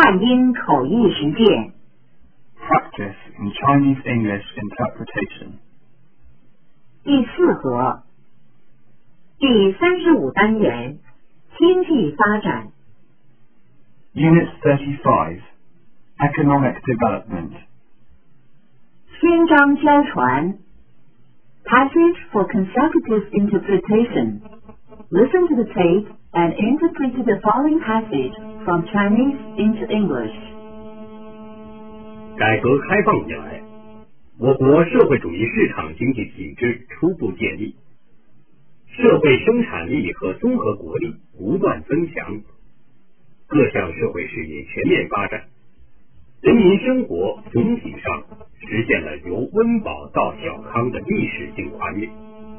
汉英口译实践 Practice in Chinese English interpretation. 第4和第35单元经济发展 Unit 35. Economic development. 宣章交传 Passage for consecutive interpretation. Listen to the tape and interpret the following passage from Chinese into English. 改革开放以来，我国社会主义市场经济体制初步建立，社会生产力和综合国力不断增强，各项社会事业全面发展，人民生活总体上实现了由温饱到小康的历史性跨越。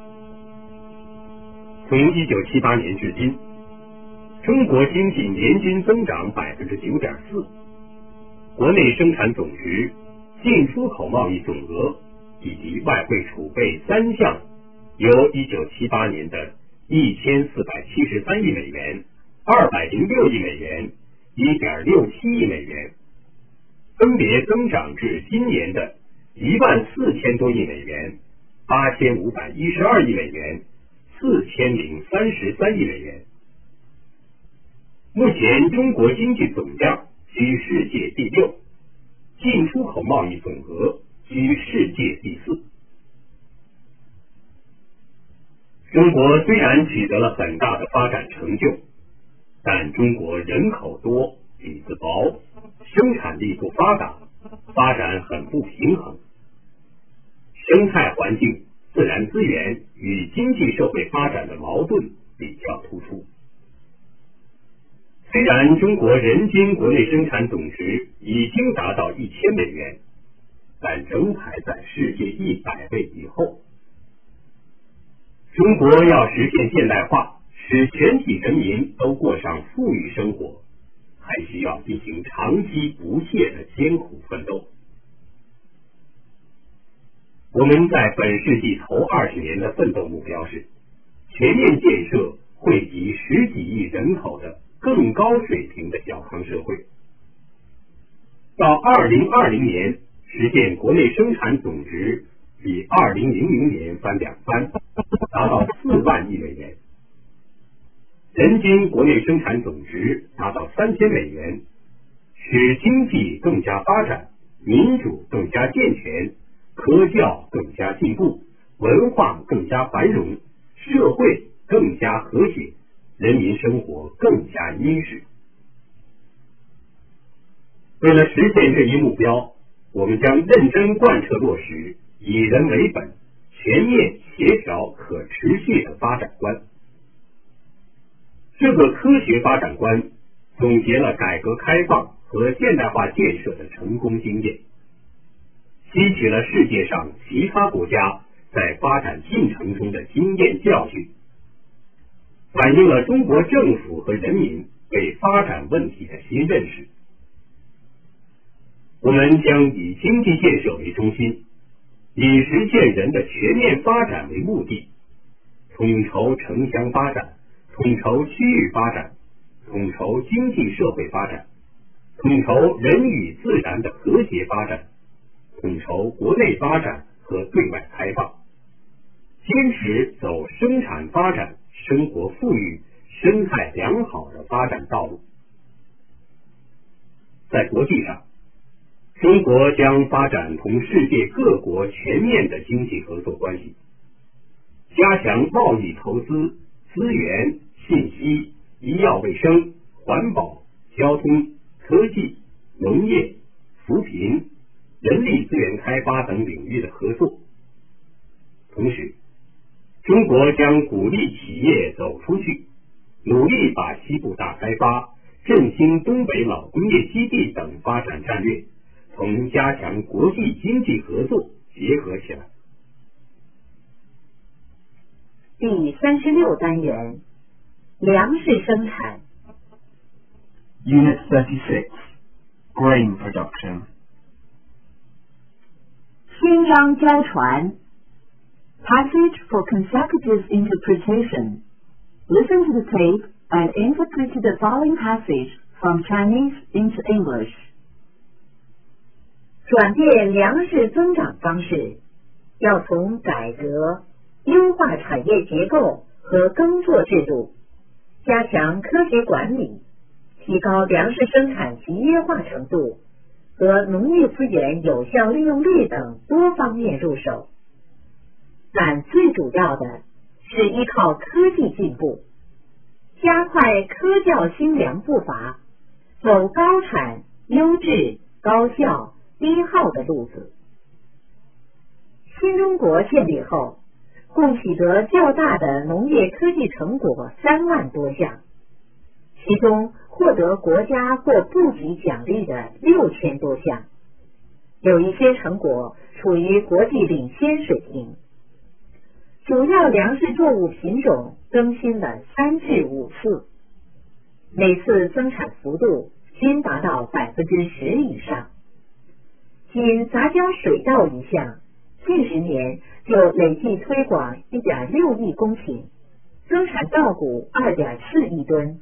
从1978年至今，中国经济年均增长 9.4%， 国内生产总值、进出口贸易总额以及外汇储备3项由1978年的1473亿美元、206亿美元、1.67亿美元，分别增长至今年的14000多亿美元、8512亿美元、4033亿美元。目前中国经济总量居世界第6，进出口贸易总额居世界第4。中国虽然取得了很大的发展成就，但中国人口多、底子薄，生产力不发达，发展很不平衡，生态环境、自然资源与经济社会发展的矛盾比较突出。虽然中国人均国内生产总值已经达到1000美元，但仍排在世界100位以后。中国要实现现代化，使全体人民都过上富裕生活，还需要进行长期不懈的艰苦奋斗。我们在本世纪头20年的奋斗目标是全面建设惠及10几亿人口的更高水平的小康社会，到2020年实现国内生产总值比2000年翻2番，达到4万亿美元，人均国内生产总值达到3000美元，使经济更加发展，民主更加健全，科教更加进步，文化更加繁荣，社会更加和谐，人民生活更加殷实。为了实现这一目标，我们将认真贯彻落实以人为本、全面协调可持续的发展观。这个科学发展观总结了改革开放和现代化建设的成功经验，吸取了世界上其他国家在发展进程中的经验教训，反映了中国政府和人民对发展问题的新认识。我们将以经济建设为中心，以实现人的全面发展为目的，统筹城乡发展，统筹区域发展，统筹经济社会发展，统筹人与自然的和谐发展，统筹国内发展和对外开放，坚持走生产发展、生活富裕、生态良好的发展道路。在国际上，中国将发展同世界各国全面的经济合作关系，加强贸易投资、资源、信息、医药卫生、环保、交通、科技、农业、扶贫、人力资源开发等领域的合作。同时，中国将鼓励企业走出去，努力把西部大开发、振兴东北老工业基地等发展战略同加强国际经济合作结合起来。 第36单元粮食生产 Unit 36. Grain production. 宣章交传 Passage for consecutive interpretation. Listen to the tape and interpret the following passage from Chinese into English. 转变粮食增长方式，要从改革、优化产业结构和耕作制度，加强科学管理，提高粮食生产集约化程度和农业资源有效利用率等多方面入手。但最主要的是依靠科技进步，加快科教兴良步伐，走高产、优质、高效、低耗的路子。新中国建立后，共取得较大的农业科技成果3万多项，其中获得国家或部级奖励的6000多项，有一些成果处于国际领先水平。主要粮食作物品种更新了3至5次，每次增产幅度均达到10%以上。仅杂交水稻一项，近10年就累计推广1.6亿公顷，增产稻谷2.4亿吨。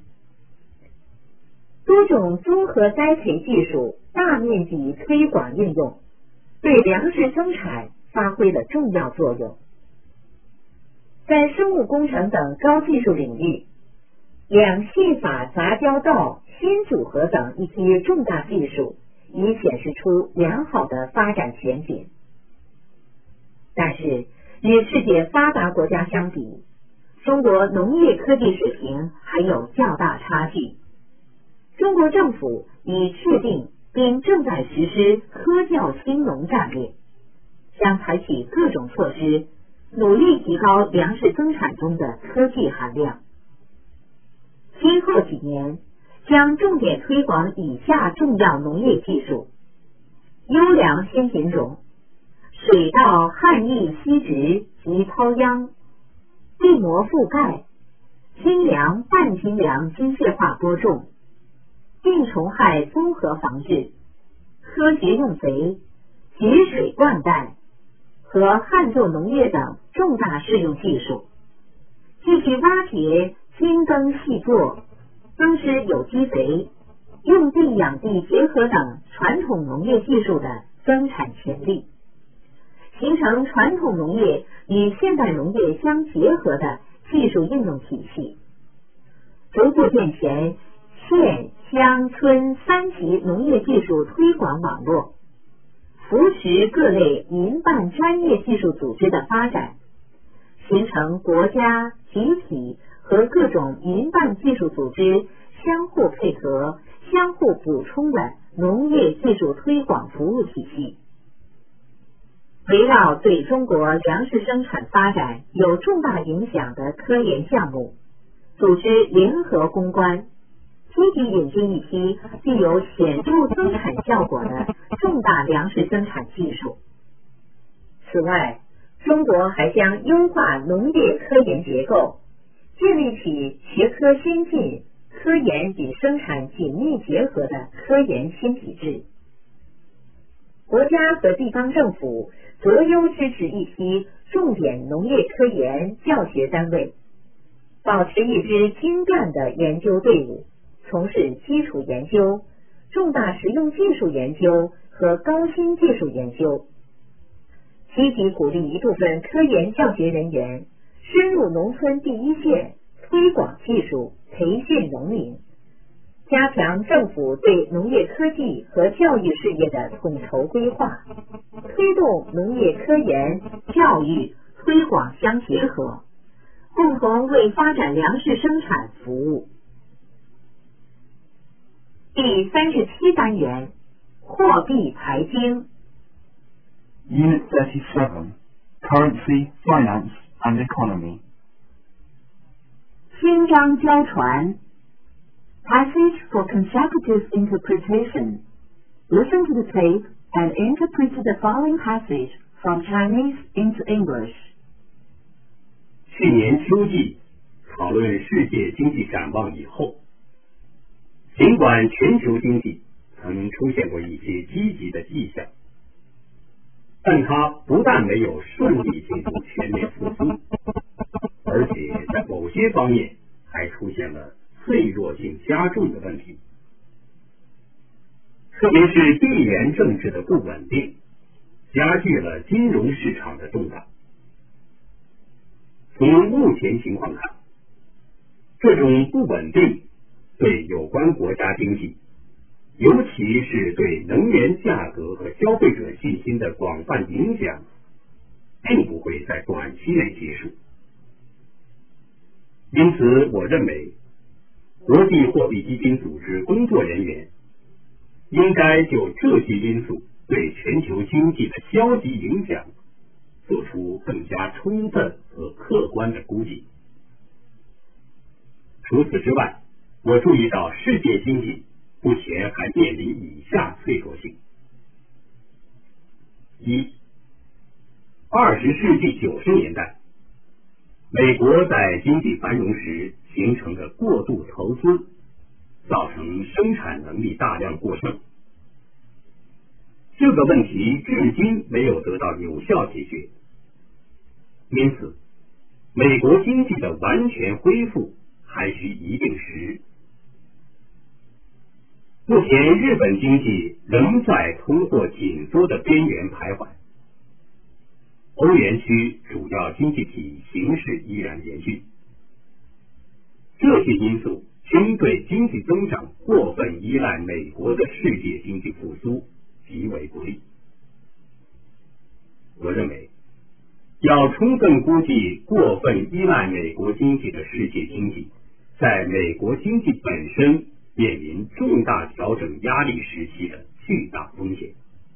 多种综合栽培技术大面积推广应用，对粮食生产发挥了重要作用。在生物工程等高技术领域，两系法杂交稻新组合等一批重大技术已显示出良好的发展前景。但是与世界发达国家相比，中国农业科技水平还有较大差距。中国政府已确定并正在实施科教兴农战略，将采取各种措施，努力提高粮食增产中的科技含量。今后几年将重点推广以下重要农业技术：优良新品种、水稻旱溢吸植及抛秧、地膜覆盖、精良半精良机械化播种、病虫害综合防治、科学用肥、节水灌溉和旱作农业等重大适用技术，继续挖掘精耕细作、增施有机肥、用地养地结合等传统农业技术的增产潜力，形成传统农业与现代农业相结合的技术应用体系，逐步健全县乡村3级农业技术推广网络，扶持各类民办专业技术组织的发展，形成国家、集体和各种民办技术组织相互配合、相互补充的农业技术推广服务体系。围绕对中国粮食生产发展有重大影响的科研项目，组织联合攻关，积极引进一批具有显著增产效果的重大粮食生产技术。此外，中国还将优化农业科研结构，建立起学科先进、科研与生产紧密结合的科研新体制。国家和地方政府择优支持一批重点农业科研教学单位，保持一支精干的研究队伍，从事基础研究、重大实用技术研究和高新技术研究，积极鼓励一部分科研教学人员深入农村第一线，推广技术，培训农民，加强政府对农业科技和教育事业的统筹规划，推动农业科研、教育、推广相结合，共同为发展粮食生产服务。第37单元，货币财经。 Unit 37, Currency, Finance and Economy. 宣章交传 Passage for consecutive interpretation. Listen to the tape and interpret the following passage from Chinese into English. 去年秋季讨论世界经济展望以后，尽管全球经济曾出现过一些积极的迹象，但它不但没有顺利进行全面复苏，而且在某些方面还出现了脆弱性加重的问题。 特别是地缘政治的不稳定，加剧了金融市场的动荡。从目前情况看，这种不稳定对有关国家经济，尤其是对能源价格和消费者信心的广泛影响，并不会在短期内结束。因此，我认为国际货币基金组织工作人员应该就这些因素对全球经济的消极影响做出更加充分和客观的估计。除此之外，我注意到世界经济目前还面临以下脆弱性：一、20世纪90年代，美国在经济繁荣时形成的过度投资，造成生产能力大量过剩。这个问题至今没有得到有效解决，因此，美国经济的完全恢复还需一定时日。目前，日本经济仍在通货紧缩的边缘徘徊，欧元区主要经济体形势依然严峻。这些因素均对经济增长过分依赖美国的世界经济复苏极为不利。我认为，要充分估计过分依赖美国经济的世界经济在美国经济本身面临重大调整压力时期的巨大风险。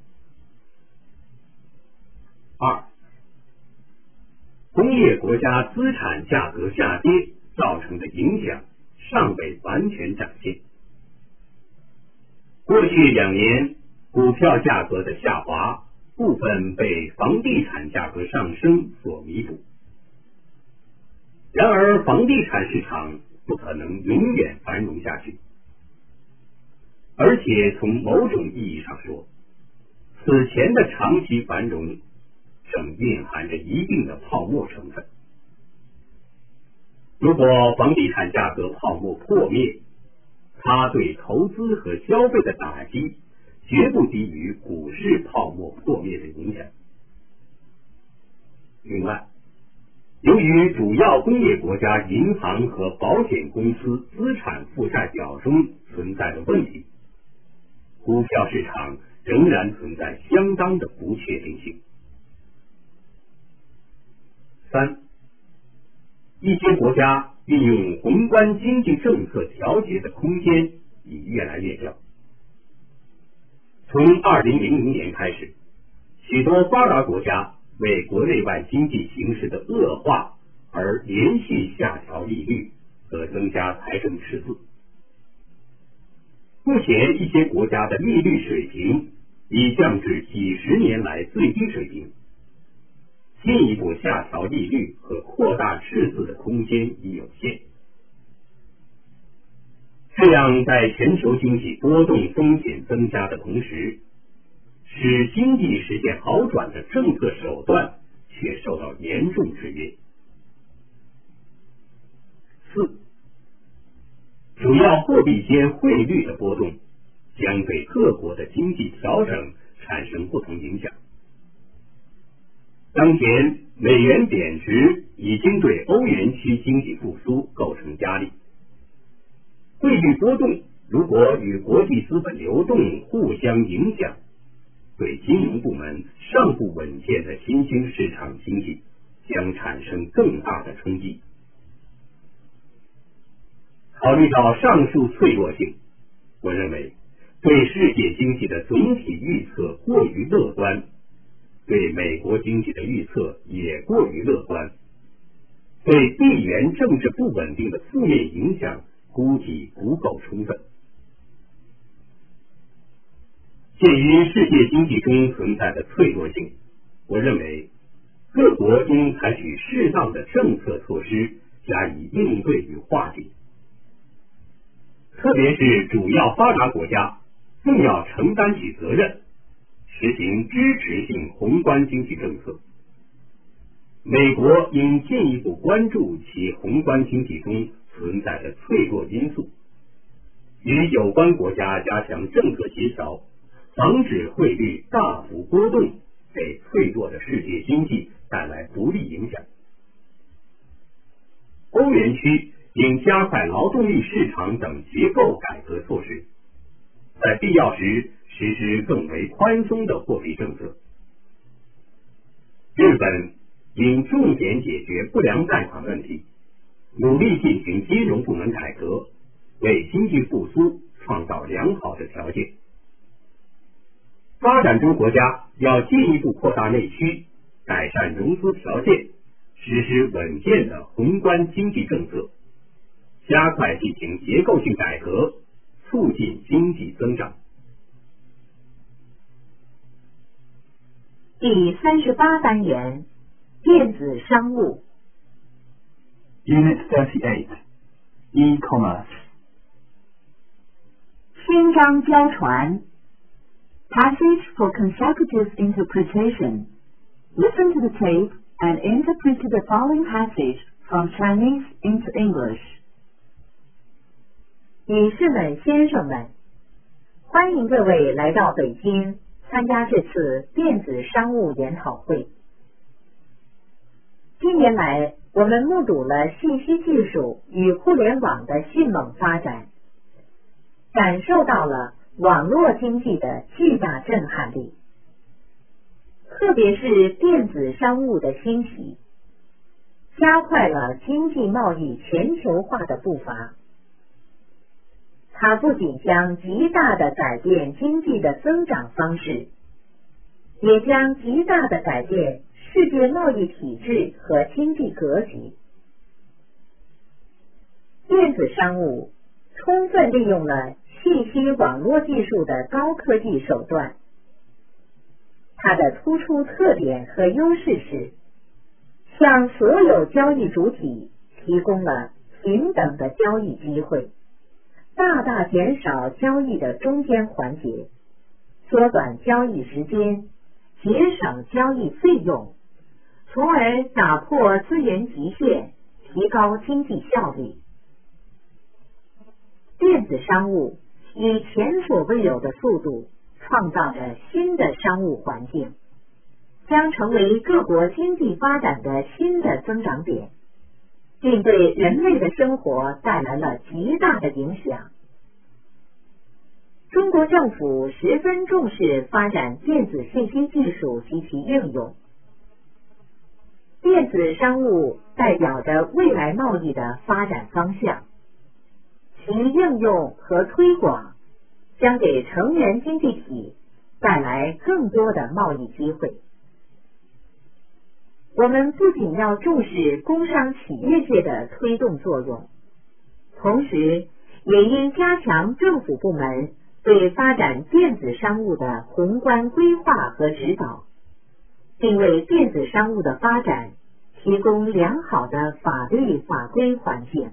二、工业国家资产价格下跌造成的影响尚未完全展现。过去2年，股票价格的下滑部分被房地产价格上升所弥补。然而，房地产市场不可能永远繁荣下去，而且从某种意义上说，此前的长期繁荣正蕴含着一定的泡沫成分。如果房地产价格泡沫破灭，它对投资和消费的打击绝不低于股市泡沫破灭的影响。另外，由于主要工业国家银行和保险公司资产负债表中存在的问题，股票市场仍然存在相当的不确定性。三、一些国家运用宏观经济政策调节的空间已越来越小。从2000年开始，许多发达国家为国内外经济形势的恶化而连续下调利率和增加财政赤字。目前，一些国家的利率水平已降至几十年来最低水平，进一步下调利率和扩大赤字的空间已有限。这样，在全球经济波动风险增加的同时，使经济实现好转的政策手段却受到严重制约。四、主要货币间汇率的波动将对各国的经济调整产生不同影响。当前，美元贬值已经对欧元区经济复苏构成压力。汇率波动如果与国际资本流动互相影响，对金融部门尚不稳健的新兴市场经济将产生更大的冲击。考虑到上述脆弱性，我认为对世界经济的总体预测过于乐观，对美国经济的预测也过于乐观，对地缘政治不稳定的负面影响估计不够充分。鉴于世界经济中存在的脆弱性，我认为各国应采取适当的政策措施加以应对与化解。特别是主要发达国家更要承担起责任，实行支持性宏观经济政策。美国应进一步关注其宏观经济中存在的脆弱因素，与有关国家加强政策协调， 防止汇率大幅波动，给脆弱的世界经济带来不利影响。欧元区应加快劳动力市场等结构改革措施，在必要时实施更为宽松的货币政策。日本应重点解决不良贷款问题，努力进行金融部门改革，为经济复苏创造良好的条件。发展中国家要进一步扩大内需，改善融资条件，实施稳健的宏观经济政策，加快进行结构性改革，促进经济增长。 第38单元，电子商务。 Unit 38 E-commerce. 宣章交传 Passage for consecutive interpretation. Listen to the tape and interpret the following passage from Chinese into English. 女士们、先生们，欢迎各位来到北京参加这次电子商务研讨会。近年来，我们目睹了信息技术与互联网的迅猛发展，感受到了网络经济的巨大震撼力。特别是电子商务的兴起，加快了经济贸易全球化的步伐。它不仅将极大地改变经济的增长方式，也将极大地改变世界贸易体制和经济格局。电子商务充分利用了信息网络技术的高科技手段，它的突出特点和优势是，向所有交易主体提供了平等的交易机会，大大减少交易的中间环节，缩短交易时间，节省交易费用，从而打破资源极限，提高经济效率。电子商务以前所未有的速度创造着新的商务环境，将成为各国经济发展的新的增长点，并对人类的生活带来了极大的影响。中国政府十分重视发展电子信息技术及其应用。电子商务代表着未来贸易的发展方向，其应用和推广将给成员经济体带来更多的贸易机会。我们不仅要重视工商企业界的推动作用，同时也应加强政府部门对发展电子商务的宏观规划和指导，并为电子商务的发展提供良好的法律法规环境。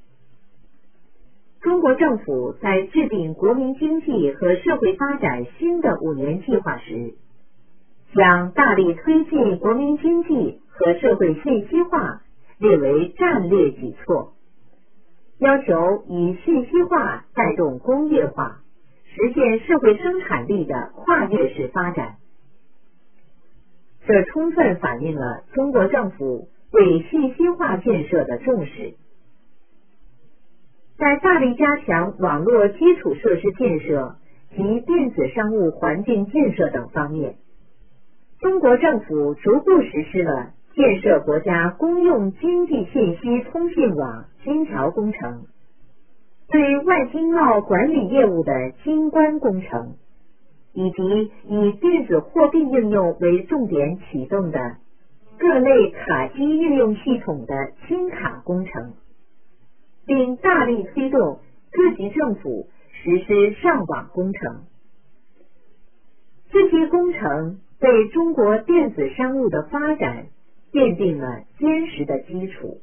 中国政府在制定国民经济和社会发展新的5年计划时，将大力推进国民经济和社会信息化列为战略举措，要求以信息化带动工业化，实现社会生产力的跨越式发展。这充分反映了中国政府对信息化建设的重视。在大力加强网络基础设施建设及电子商务环境建设等方面，中国政府逐步实施了建设国家公用经济信息通信网金桥工程、对外经贸管理业务的金关工程，以及以电子货币应用为重点启动的各类卡机应用系统的金卡工程，并大力推动各级政府实施上网工程。这些工程为中国电子商务的发展奠定了坚实的基础。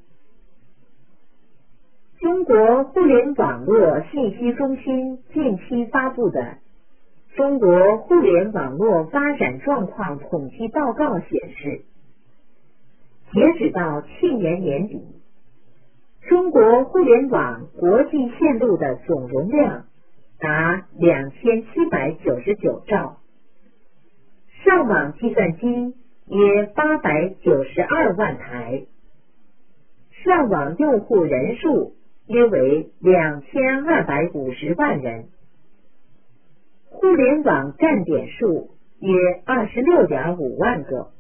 中国互联网络信息中心近期发布的《中国互联网络发展状况统计报告》显示，截止到去年年底，中国互联网国际线路的总容量达2799兆，上网计算机约892万台，上网用户人数约为2250万人，互联网站点数约26.5万个。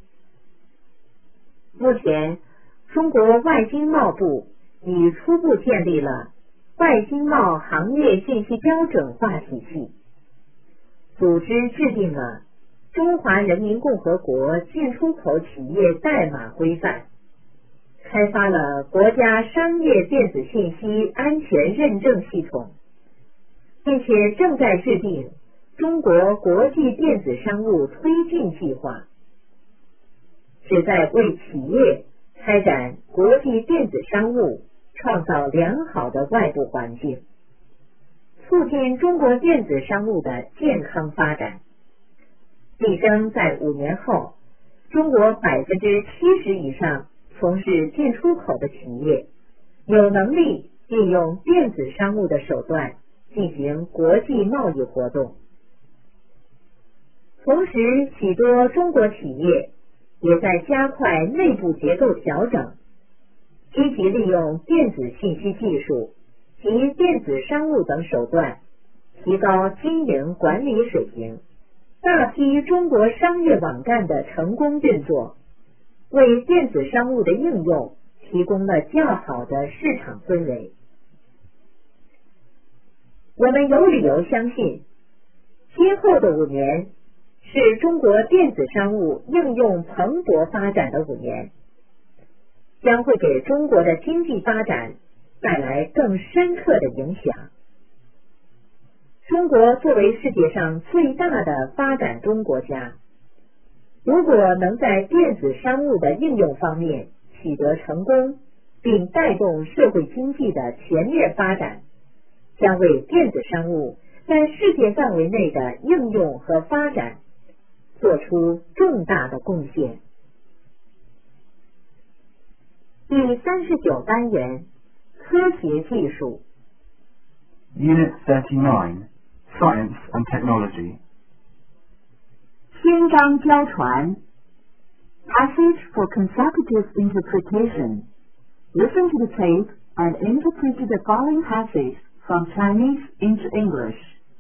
目前，中国外经贸部已初步建立了外经贸行业信息标准化体系，组织制定了《中华人民共和国进出口企业代码规范》，开发了国家商业电子信息安全认证系统，并且正在制定中国国际电子商务推进计划，旨在为企业开展国际电子商务创造良好的外部环境，促进中国电子商务的健康发展，力争在5年后，中国70%以上从事进出口的企业有能力利用电子商务的手段进行国际贸易活动。同时，许多中国企业也在加快内部结构调整，积极利用电子信息技术及电子商务等手段，提高经营管理水平。大批中国商业网站的成功运作，为电子商务的应用提供了较好的市场氛围。我们有理由相信，今后的5年是中国电子商务应用蓬勃发展的5年，将会给中国的经济发展带来更深刻的影响。中国作为世界上最大的发展中国家，如果能在电子商务的应用方面取得成功，并带动社会经济的全面发展，将为电子商务在世界范围内的应用和发展做出重大的贡献。第39单元，科学技术。 Unit 39, Science and Technology. 篇章交传 Passage for consecutive interpretation. Listen to the tape and interpret the following passage from Chinese into English.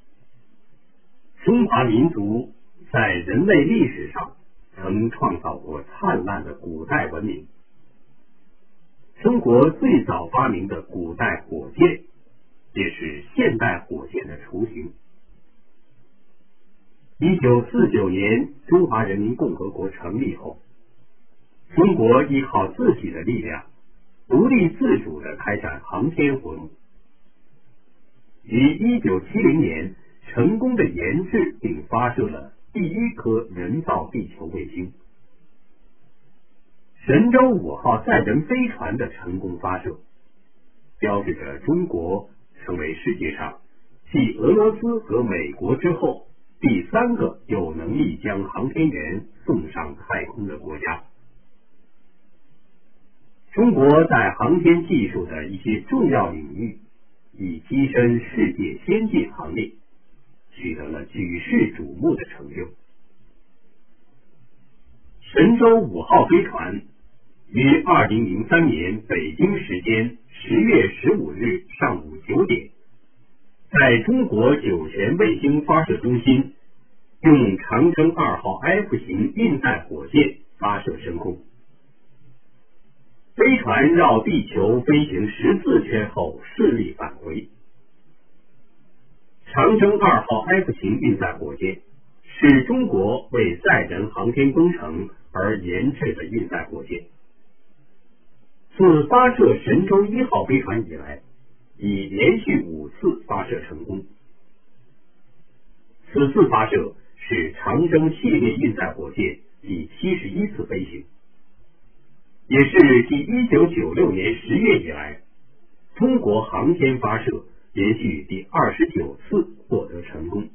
中华民族在人类历史上曾创造过灿烂的古代文明。中国最早发明的古代火箭，也是现代火箭的雏形。1949年中华人民共和国成立后，中国依靠自己的力量，独立自主地开展航天活动。于1970年成功地研制并发射了第1颗人造地球卫星。神舟5号载人飞船的成功发射，标志着中国成为世界上继俄罗斯和美国之后第3个有能力将航天员送上太空的国家。中国在航天技术的一些重要领域已跻身世界先进行列，取得了举世瞩目的成就。神舟5号飞船于2003年北京时间10月15日上午9点，在中国酒泉卫星发射中心用长征2号 F 型运载火箭发射升空。飞船绕地球飞行14圈后顺利返回。长征2号 F 型运载火箭是中国为载人航天工程而研制的运载火箭。自发射神舟1号飞船以来，已连续5次发射成功。此次发射是长征系列运载火箭第71次飞行，也是继1996年10月以来，中国航天发射连续第29次获得成功。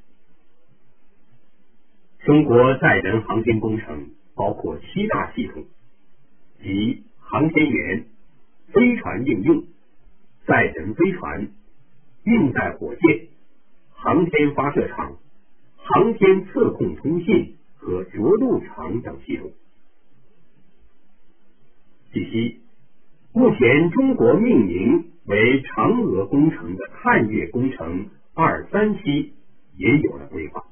中国载人航天工程包括7大系统，即航天员、飞船应用、载人飞船、运载火箭航天发射场、航天测控通信和着陆场等系统。第七，目前中国命名为嫦娥工程的探月工程2、3期也有了规划。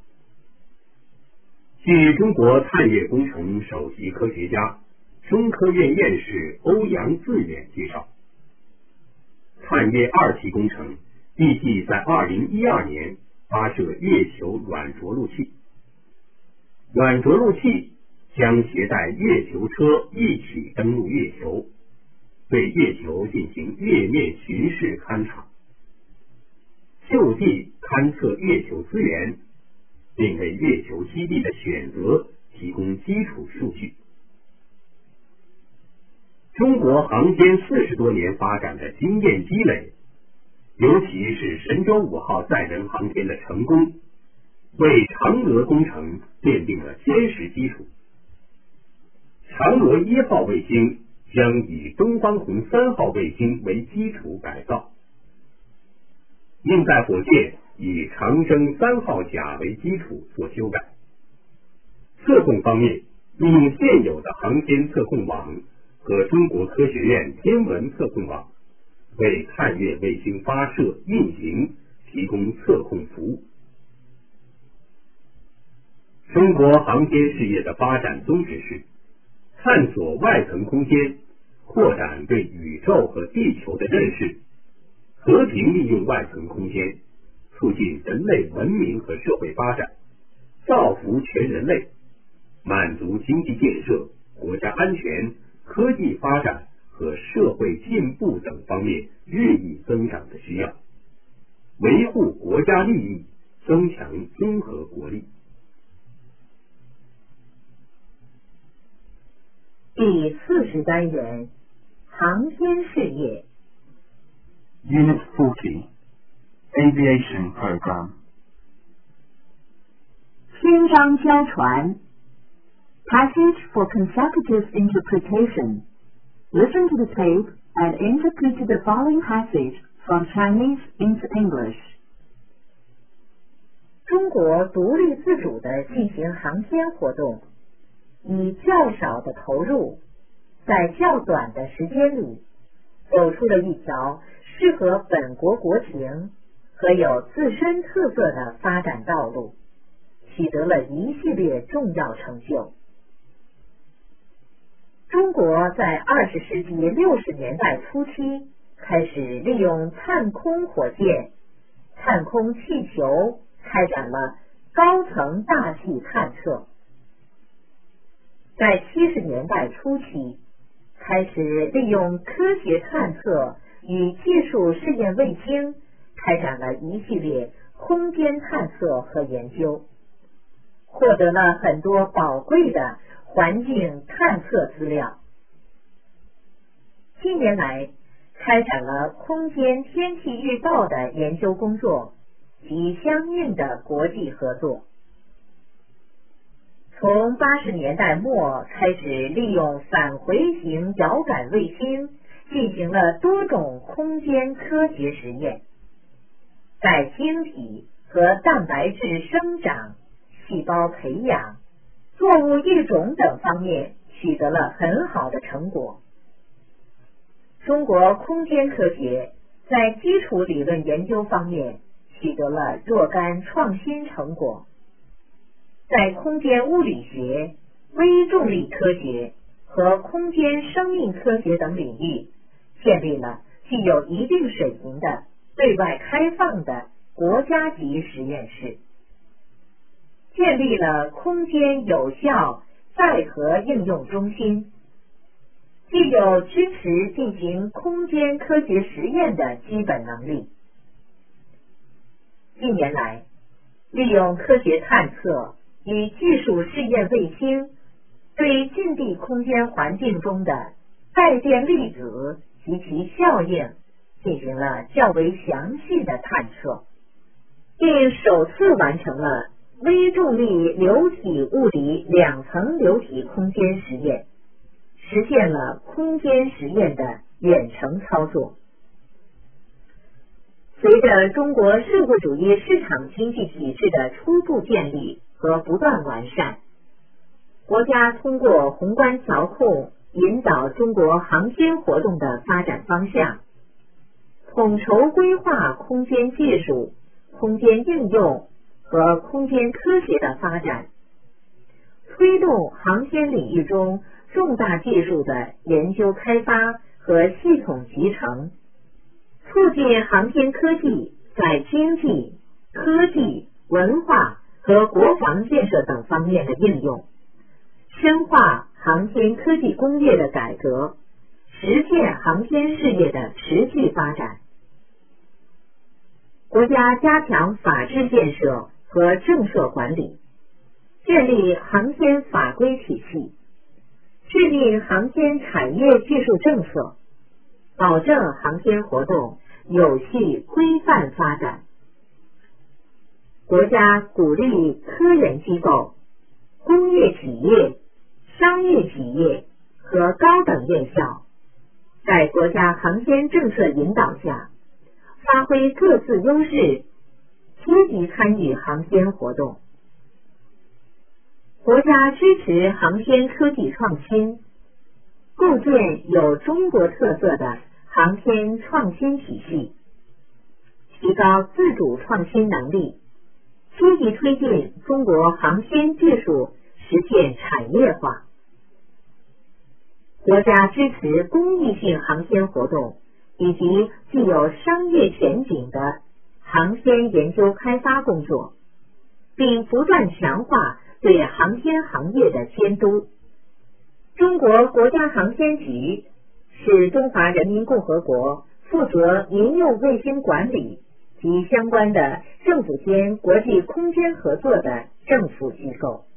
据中国探月工程首席科学家、中科院院士欧阳自远介绍，探月2期工程预计在2012年发射月球软着陆器，软着陆器将携带月球车一起登陆月球，对月球进行月面巡视勘察，就地勘测月球资源，并为月球基地的选择提供基础数据。中国航天40多年发展的经验积累，尤其是神舟5号载人航天的成功，为嫦娥工程奠定了坚实基础。嫦娥1号卫星将以东方红3号卫星为基础改造，运载火箭以长征3号甲为基础做修改。测控方面，利用现有的航天测控网和中国科学院天文测控网，为探月卫星发射、运行提供测控服务。中国航天事业的发展宗旨是探索外层空间，扩展对宇宙和地球的认识，和平利用外层空间，促进人类文明和社会发展，造福全人类，满足经济建设、国家安全、科技发展和社会进步等方面日益增长的需要，维护国家利益，增强综合国力。 第40单元航天事业 Unit 40 Aviation Program 宣章交传 Passage for consecutive interpretation. Listen to the tape and interpret the following passage from Chinese into English. 中国独立自主地进行航天活动，以较少的投入，在较短的时间里，走出了一条适合本国国情和有自身特色的发展道路，取得了一系列重要成就。中国在20世纪60年代初期开始利用探空火箭、探空气球开展了高层大气探测。在70年代初期，开始利用科学探测与技术试验卫星，开展了一系列空间探测和研究，获得了很多宝贵的环境探测资料。近年来，开展了空间天气预报的研究工作及相应的国际合作。从80年代末开始，利用返回型遥感卫星进行了多种空间科学实验，在晶体和蛋白质生长、细胞培养、作物育种等方面取得了很好的成果。中国空间科学在基础理论研究方面取得了若干创新成果，在空间物理学、微重力科学和空间生命科学等领域建立了具有一定水平的对外开放的国家级实验室，建立了空间有效载荷应用中心，具有支持进行空间科学实验的基本能力。近年来，利用科学探测与技术试验卫星，对近地空间环境中的带电粒子及其效应进行了较为详细的探测，并首次完成了微重力流体物理2层流体空间实验，实现了空间实验的远程操作。 随着中国社会主义市场经济体制的初步建立和不断完善，国家通过宏观调控引导中国航天活动的发展方向，统筹规划空间技术、空间应用和空间科学的发展，推动航天领域中重大技术的研究开发和系统集成，促进航天科技在经济、科技、文化和国防建设等方面的应用，深化航天科技工业的改革，实现航天事业的持续发展。国家加强法治建设和政策管理，建立航天法规体系，制定航天产业技术政策，保证航天活动有序规范发展。国家鼓励科研机构、工业企业、商业企业和高等院校在国家航天政策引导下，发挥各自优势，积极参与航天活动。国家支持航天科技创新，构建有中国特色的航天创新体系，提高自主创新能力，积极推进中国航天技术实现产业化。国家支持公益性航天活动以及具有商业前景的航天研究开发工作，并不断强化对航天行业的监督。中国国家航天局是中华人民共和国负责民用卫星管理及相关的政府间国际空间合作的政府机构。